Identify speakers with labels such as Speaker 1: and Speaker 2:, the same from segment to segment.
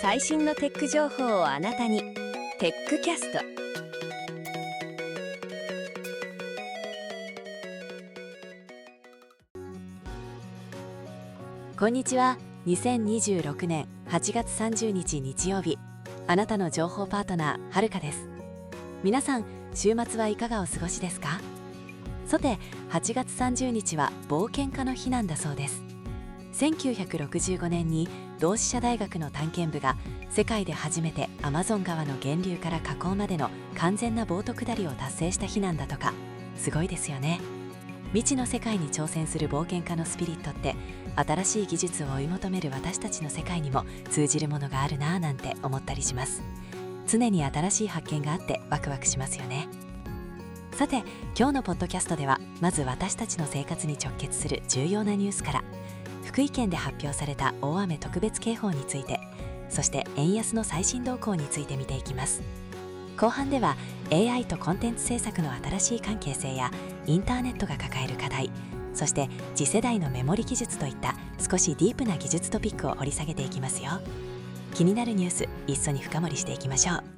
Speaker 1: 最新のテック情報をあなたに。テックキャスト。
Speaker 2: こんにちは。2026年8月30日日曜日、あなたの情報パートナーはるかです。皆さん、週末はいかがお過ごしですか？さて、8月30日は冒険家の日なんだそうです。1965年に同志社大学の探検部が世界で初めてアマゾン川の源流から河口までの完全なボート下りを達成した日なんだとか。すごいですよね。未知の世界に挑戦する冒険家のスピリットって、新しい技術を追い求める私たちの世界にも通じるものがあるなぁなんて思ったりします。常に新しい発見があってワクワクしますよね。さて、今日のポッドキャストでは、まず私たちの生活に直結する重要なニュースから、福井県で発表された大雨特別警報について、そして円安の最新動向について見ていきます。後半では AI とコンテンツ制作の新しい関係性やインターネットが抱える課題、そして次世代のメモリ技術といった少しディープな技術トピックを掘り下げていきますよ。気になるニュース、一緒に深掘りしていきましょう。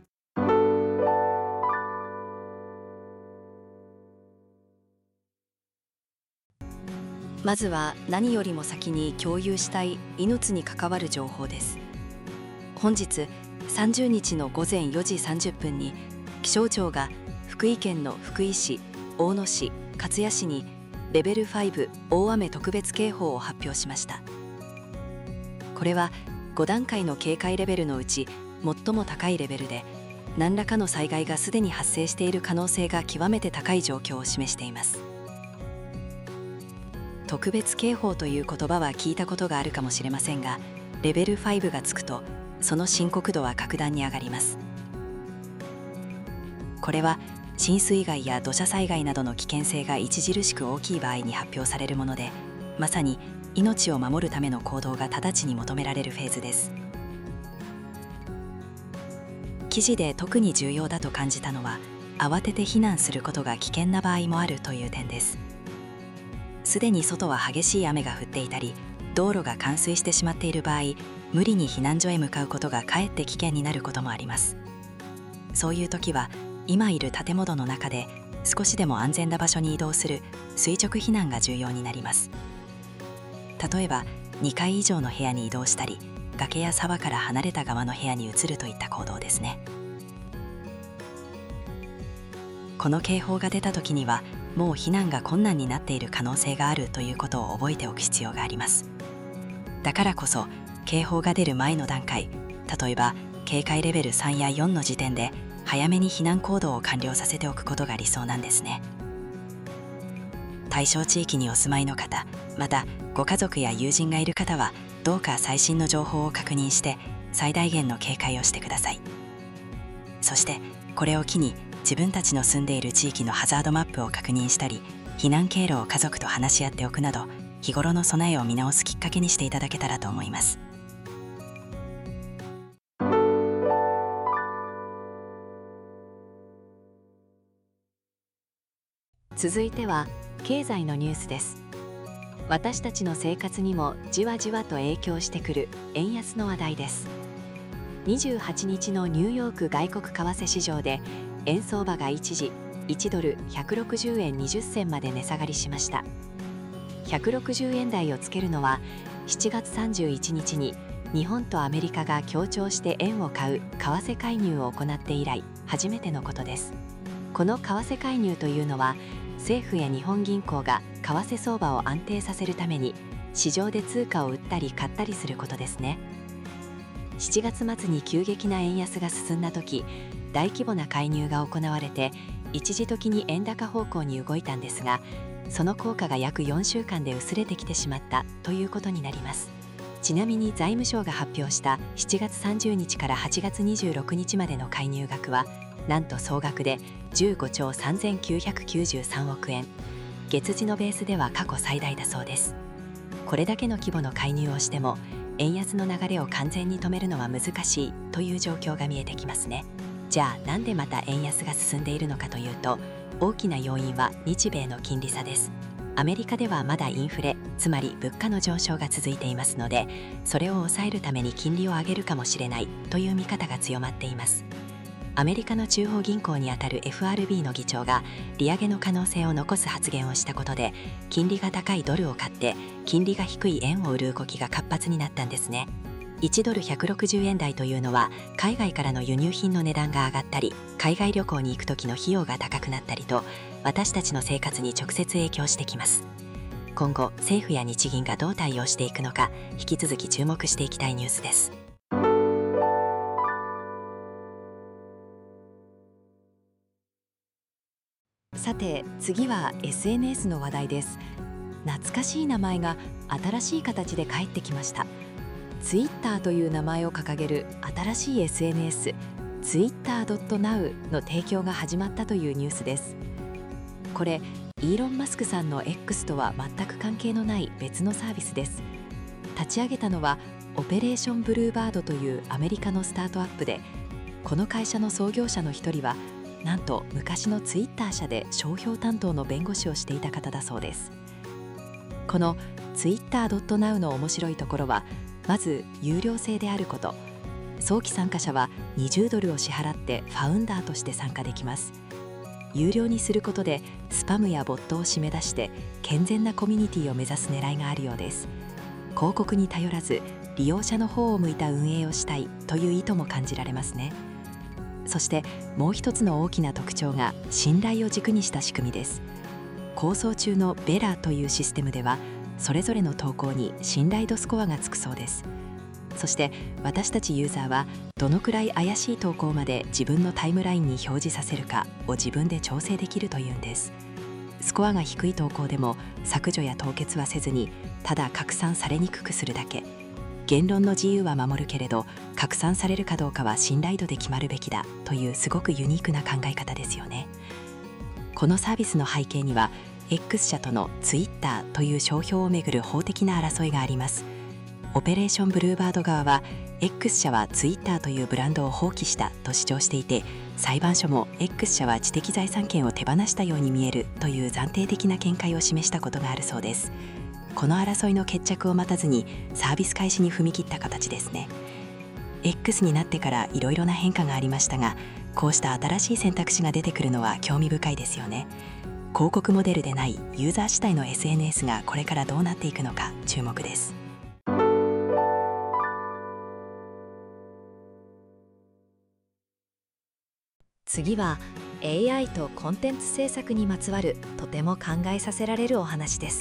Speaker 3: まずは何よりも先に共有したい命に関わる情報です。本日30日の午前4時30分に気象庁が福井県の福井市、大野市、勝谷市にレベル5大雨特別警報を発表しました。これは5段階の警戒レベルのうち最も高いレベルで、何らかの災害がすでに発生している可能性が極めて高い状況を示しています。特別警報という言葉は聞いたことがあるかもしれませんが、レベル5がつくとその深刻度は格段に上がります。これは浸水害や土砂災害などの危険性が著しく大きい場合に発表されるもので、まさに命を守るための行動が直ちに求められるフェーズです。記事で特に重要だと感じたのは、慌てて避難することが危険な場合もあるという点です。すでに外は激しい雨が降っていたり、道路が冠水してしまっている場合、無理に避難所へ向かうことがかえって危険になることもあります。そういう時は、今いる建物の中で少しでも安全な場所に移動する垂直避難が重要になります。例えば、2階以上の部屋に移動したり、崖や沢から離れた側の部屋に移るといった行動ですね。この警報が出た時には、もう避難が困難になっている可能性があるということを覚えておく必要があります。だからこそ、警報が出る前の段階、例えば警戒レベル3や4の時点で早めに避難行動を完了させておくことが理想なんですね。対象地域にお住まいの方、またご家族や友人がいる方は、どうか最新の情報を確認して最大限の警戒をしてください。そしてこれを機に、自分たちの住んでいる地域のハザードマップを確認したり、避難経路を家族と話し合っておくなど、日頃の備えを見直すきっかけにしていただけたらと思います。
Speaker 2: 続いては経済のニュースです。私たちの生活にもじわじわと影響してくる円安の話題です。28日のニューヨーク外国為替市場で、円相場が一時1ドル160円20銭まで値下がりしました。160円台をつけるのは、7月31日に日本とアメリカが協調して円を買う為替介入を行って以来初めてのことです。この為替介入というのは、政府や日本銀行が為替相場を安定させるために市場で通貨を売ったり買ったりすることですね。7月末に急激な円安が進んだ時、大規模な介入が行われて、一時的に円高方向に動いたんですが、その効果が約4週間で薄れてきてしまったということになります。ちなみに財務省が発表した7月30日から8月26日までの介入額は、なんと総額で15兆3993億円。月次のベースでは過去最大だそうです。これだけの規模の介入をしても、円安の流れを完全に止めるのは難しいという状況が見えてきますね。じゃあなんでまた円安が進んでいるのかというと、大きな要因は日米の金利差です。 アメリカではまだインフレ、つまり物価の上昇が続いていますので、それを抑えるために金利を上げるかもしれないという見方が強まっています。アメリカの中央銀行にあたる FRB の議長が利上げの可能性を残す発言をしたことで、金利が高いドルを買って金利が低い円を売る動きが活発になったんですね。1ドル160円台というのは、海外からの輸入品の値段が上がったり、海外旅行に行く時の費用が高くなったりと、私たちの生活に直接影響してきます。今後政府や日銀がどう対応していくのか、引き続き注目していきたいニュースです。さて次は SNS の話題です。懐かしい名前が新しい形で帰ってきました。Twitter という名前を掲げる新しい SNS、Twitter.now の提供が始まったというニュースです。これ、イーロン・マスクさんの X とは全く関係のない別のサービスです。立ち上げたのはオペレーション・ブルーバードというアメリカのスタートアップで、この会社の創業者の一人はなんと昔のツイッター社で商標担当の弁護士をしていた方だそうです。この Twitter.now の面白いところは、まず有料制であること。早期参加者は20ドルを支払ってファウンダーとして参加できます。有料にすることでスパムやボットを締め出して健全なコミュニティを目指す狙いがあるようです。広告に頼らず利用者の方を向いた運営をしたいという意図も感じられますね。そしてもう一つの大きな特徴が信頼を軸にした仕組みです。構想中のベラというシステムでは、それぞれの投稿に信頼度スコアがつくそうです。そして私たちユーザーはどのくらい怪しい投稿まで自分のタイムラインに表示させるかを自分で調整できるというんです。スコアが低い投稿でも削除や凍結はせずに、ただ拡散されにくくするだけ。言論の自由は守るけれど、拡散されるかどうかは信頼度で決まるべきだというすごくユニークな考え方ですよね。このサービスの背景には X 社との Twitter という商標をめぐる法的な争いがあります。オペレーションブルーバード側は X 社は Twitter というブランドを放棄したと主張していて、裁判所も X 社は知的財産権を手放したように見えるという暫定的な見解を示したことがあるそうです。この争いの決着を待たずにサービス開始に踏み切った形ですね。X になってからいろいろな変化がありましたが、こうした新しい選択肢が出てくるのは興味深いですよね。広告モデルでないユーザー主体の SNS がこれからどうなっていくのか注目です。
Speaker 1: 次は AI とコンテンツ制作にまつわるとても考えさせられるお話です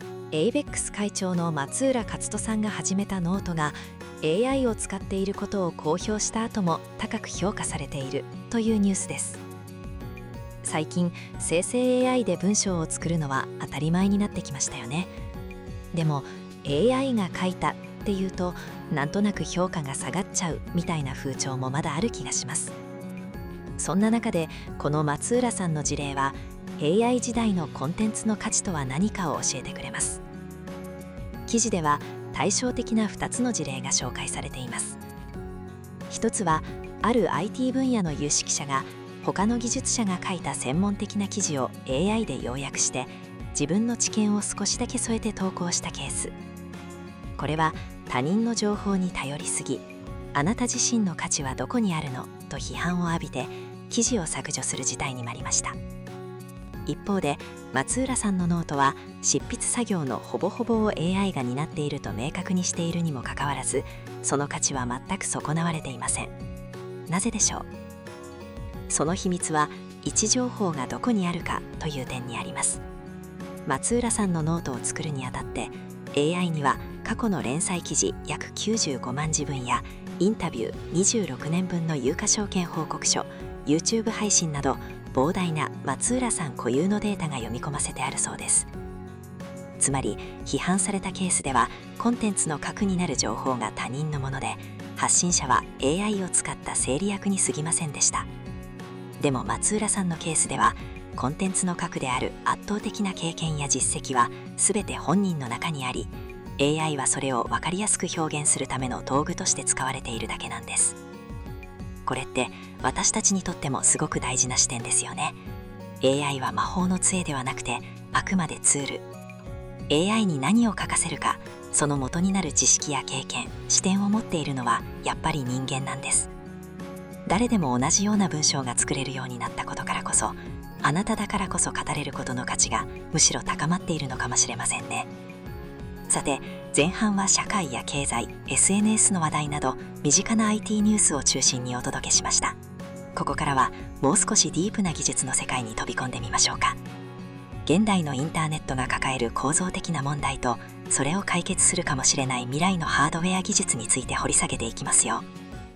Speaker 1: 。ABEX 会長の松浦克人さんが始めたノートが AI を使っていることを公表した後も高く評価されているというニュースです。最近生成 AI で文章を作るのは当たり前になってきましたよね。でも AI が書いたっていうとなんとなく評価が下がっちゃうみたいな風潮もまだある気がします。そんな中でこの松浦さんの事例は AI 時代のコンテンツの価値とは何かを教えてくれます。記事では対照的な2つの事例が紹介されています。一つはある IT 分野の有識者が他の技術者が書いた専門的な記事を AI で要約して自分の知見を少しだけ添えて投稿したケース。これは他人の情報に頼りすぎ、あなた自身の価値はどこにあるのと批判を浴びて記事を削除する事態になりました。一方で松浦さんのノートは執筆作業のほぼほぼを AI が担っていると明確にしているにもかかわらず、その価値は全く損なわれていません。なぜでしょう。その秘密は位置情報がどこにあるかという点にあります。松浦さんのノートを作るにあたって AI には過去の連載記事約95万字分やインタビュー26年分の有価証券報告書、 YouTube 配信など膨大な松浦さん固有のデータが読み込ませてあるそうです。つまり批判されたケースではコンテンツの核になる情報が他人のもので、発信者は AI を使った整理役に過ぎませんでした。でも松浦さんのケースではコンテンツの核である圧倒的な経験や実績は全て本人の中にあり、 AI はそれを分かりやすく表現するための道具として使われているだけなんです。これって私たちにとってもすごく大事な視点ですよね。 AI は魔法の杖ではなくてあくまでツール、
Speaker 3: AI に何を書かせるか、その元になる知識や経験、視点を持っているのはやっぱり人間なんです。誰でも同じような文章が作れるようになったことからこそ、あなただからこそ語れることの価値がむしろ高まっているのかもしれませんね。さて、前半は社会や経済、SNS の話題など身近な IT ニュースを中心にお届けしました。ここからはもう少しディープな技術の世界に飛び込んでみましょうか。現代のインターネットが抱える構造的な問題と、それを解決するかもしれない未来のハードウェア技術について掘り下げていきますよ。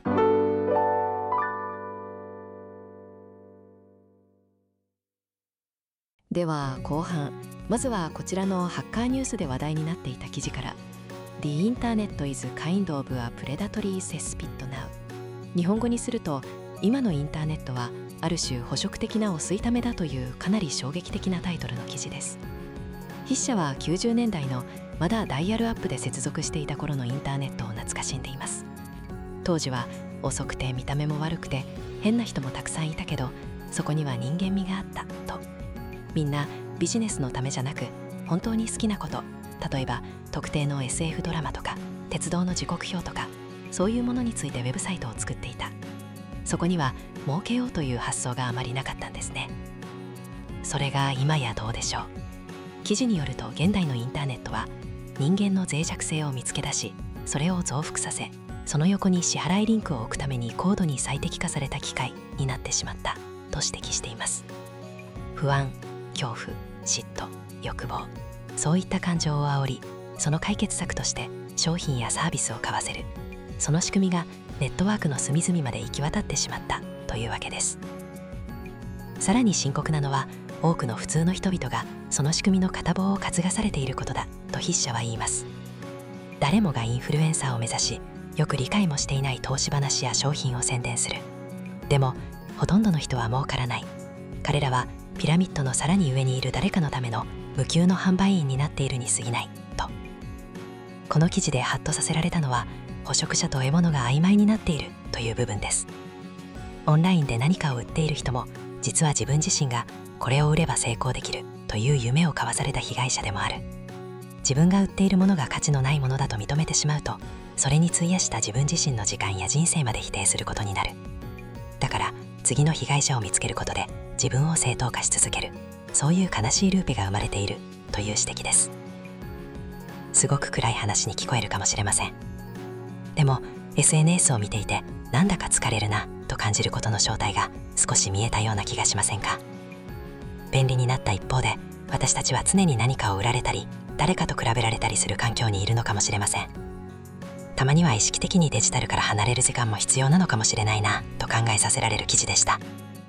Speaker 2: では後半、まずはこちらのハッカーニュースで話題になっていた記事から。 The Internet is kind of a predatory cesspit now。 日本語にすると、今のインターネットはある種捕食的な汚水ためだというかなり衝撃的なタイトルの記事です。筆者は90年代のまだダイヤルアップで接続していた頃のインターネットを懐かしんでいます。当時は遅くて見た目も悪くて変な人もたくさんいたけど、そこには人間味があったと。みんなビジネスのためじゃなく、本当に好きなこと、例えば特定の SF ドラマとか鉄道の時刻表とか、そういうものについてウェブサイトを作っていた。そこには儲けようという発想があまりなかったんですね。それが今やどうでしょう。記事によると、現代のインターネットは人間の脆弱性を見つけ出し、それを増幅させ、その横に支払いリンクを置くために高度に最適化された機械になってしまったと指摘しています。不安、恐怖、嫉妬、欲望、そういった感情を煽り、その解決策として商品やサービスを買わせる。その仕組みがネットワークの隅々まで行き渡ってしまったというわけです。さらに深刻なのは、多くの普通の人々がその仕組みの片棒を担がされていることだと筆者は言います。誰もがインフルエンサーを目指し、よく理解もしていない投資話や商品を宣伝する。でもほとんどの人は儲からない。彼らはピラミッドのさらに上にいる誰かのための無給の販売員になっているに過ぎないと。この記事でハッとさせられたのは、捕食者と獲物が曖昧になっているという部分です。オンラインで何かを売っている人も、実は自分自身がこれを売れば成功できるという夢を買わされた被害者でもある。自分が売っているものが価値のないものだと認めてしまうと、それに費やした自分自身の時間や人生まで否定することになる。だから次の被害者を見つけることで自分を正当化し続ける、そういう悲しいルーペが生まれているという指摘です。すごく暗い話に聞こえるかもしれません。でも SNS を見ていてなんだか疲れるなと感じることの正体が少し見えたような気がしませんか。便利になった一方で、私たちは常に何かを売られたり誰かと比べられたりする環境にいるのかもしれません。たまには意識的にデジタルから離れる時間も必要なのかもしれないなと考えさせられる記事でした。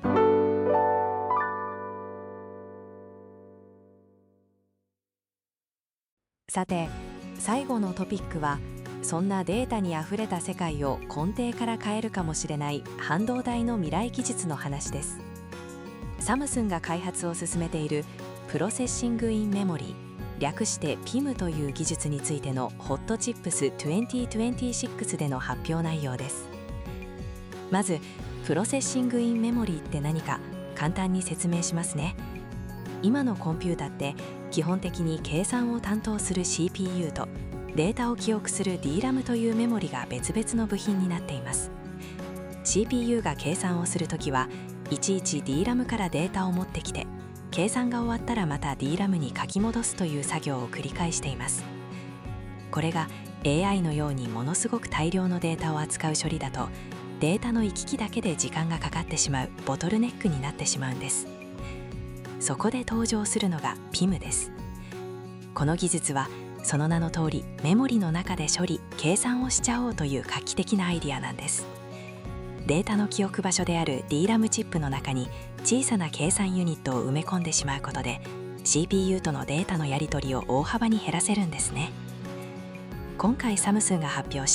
Speaker 1: さて、最後のトピックは、そんなデータにあふれた世界を根底から変えるかもしれない半導体の未来技術の話です。サムスンが開発を進めているプロセッシング・イン・メモリー、略して PIM という技術についてのホットチップス2026での発表内容です。まず、プロセッシング・イン・メモリーって何か簡単に説明しますね。今のコンピュータって基本的に計算を担当する CPU とデータを記憶する DRAM というメモリが別々の部品になっています。 CPU が計算をするときはいちいち DRAM からデータを持ってきて、計算が終わったらまた DRAM に書き戻すという作業を繰り返しています。これが AI のようにものすごく大量のデータを扱う処理だと、データの行き来だけで時間がかかってしまうボトルネックになってしまうんです。そこで登場するのが PIM です。この技術はその名の通り、メモリの中で処理・計算をしちゃおうという画期的なアイディアなんです。データの記憶場所である DRAM チップの中に小さな計算ユニットを埋め込んでしまうことで、 CPU とのデータのやり取りを大幅に減らせるんですね。今回サムスンが発表した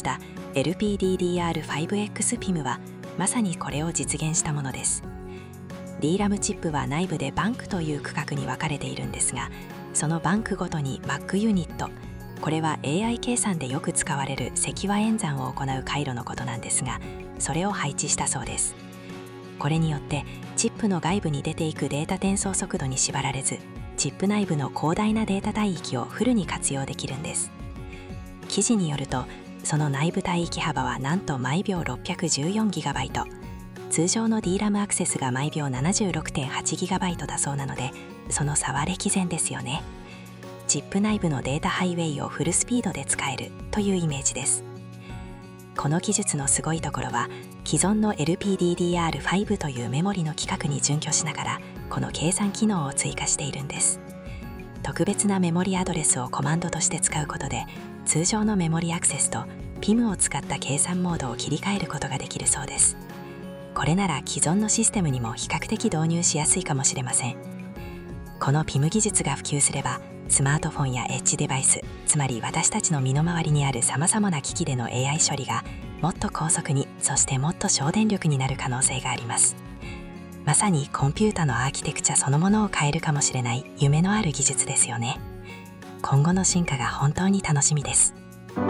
Speaker 1: LPDDR5X PIM はまさにこれを実現したものです。 DRAM チップは内部でバンクという区画に分かれているんですが、そのバンクごとに Mac ユニット、これは AI 計算でよく使われる積和演算を行う回路のことなんですが、それを配置したそうです。これによってチップの外部に出ていくデータ転送速度に縛られず、
Speaker 3: チップ内部の広大なデータ帯域をフルに活用できるんです。記事によると、その内部帯域幅はなんと毎秒 614GB、通常の DRAM アクセスが毎秒 76.8GB だそうなので、その差は歴然ですよね。チップ内部のデータハイウェイをフルスピードで使えるというイメージです。この技術のすごいところは、既存の LPDDR5 というメモリの規格に準拠しながら、この計算機能を追加しているんです。特別なメモリアドレスをコマンドとして使うことで、通常のメモリアクセスと PIM を使った計算モードを切り替えることができるそうです。これなら既存のシステムにも比較的導入しやすいかもしれません。この PIM 技術が普及すれば、スマートフォンやエッジデバイス、つまり私たちの身の回りにあるさまざまな機器での AI 処理がもっと高速に、そしてもっと省電力になる可能性があります。まさにコンピュータのアーキテクチャそのものを変えるかもしれない夢のある技術ですよね。今後の進化が本当に楽しみです。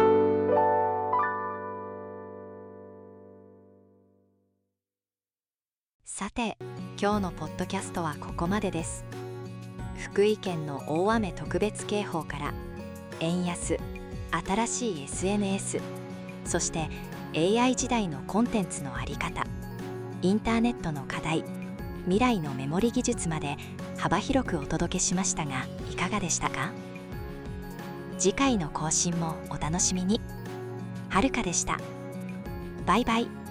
Speaker 1: さて、今日のポッドキャストはここまでです。福井県の大雨特別警報から円安、新しい SNS、そして AI 時代のコンテンツの在り方、インターネットの課題、未来のメモリ技術まで幅広くお届けしましたが、いかがでしたか？次回の更新もお楽しみに。はるかでした。バイバイ。